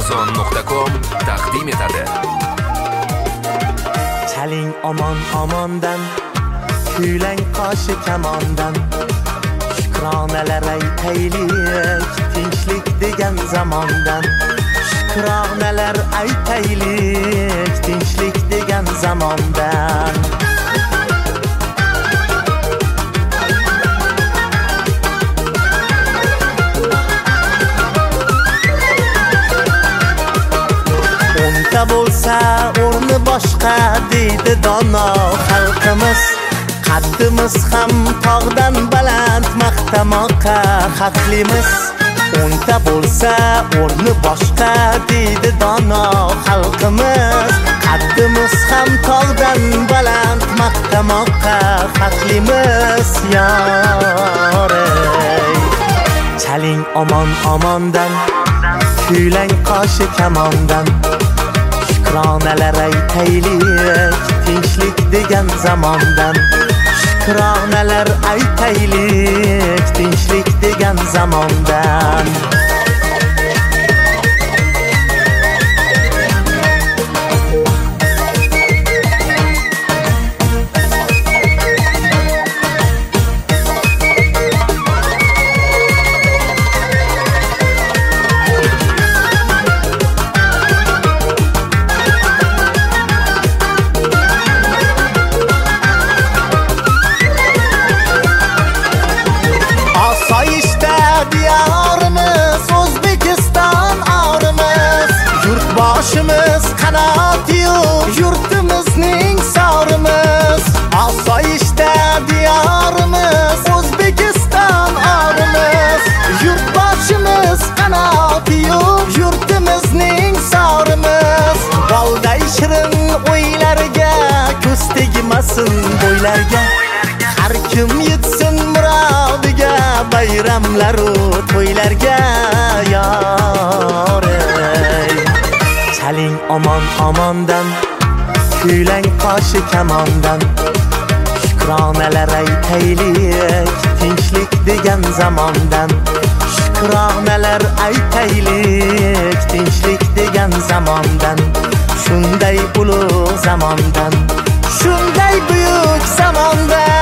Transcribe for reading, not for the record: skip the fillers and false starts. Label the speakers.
Speaker 1: Amazon.com taqdim etadi.
Speaker 2: Chaling omon omondan, kuylang qoshi kamondan, shukronalar aytaylik tinchlik degan zamondan. Shukronalar aytaylik tinchlik degan zamondan. O'nta bo'lsa o'rni boshqa deydi dono xalqimiz. Qaddimiz ham tog'dan baland, maqtamoqqa haqlimiz. O'nta bo'lsa o'rni boshqa deydi dono xalqimiz. Qaddimiz ham tog'dan baland, maqtamoqqa haqlimiz. Yorey, chaling omon omondan, kuylang qoshi kamondan. Shukronalar aytaylik tinchlik degan zamondan. Shukronalar aytaylik tinchlik degan zamondan. Diyorimiz O'zbekiston orimiz, yurtboshimiz qanoti yo'q, yurtimizning sorimiz. Osoyishta diyorimiz O'zbekiston orimiz, yurtboshimiz qanoti yo'q, yurtimizning sorimiz. Bolday shirin o'ylarga ko'z tegmasin bo'ylarga, har kim yetsin murodiga, bayramlaru to'ylarga. Yorey, chaling omon omondan, kuylang qoshi kamondan. Shukronalar aytaylik tinchlik degan zamondan. Shukronalar aytaylik tinchlik degan zamondan. Shunday ulug' zamondan, shunday buyuk zamondan.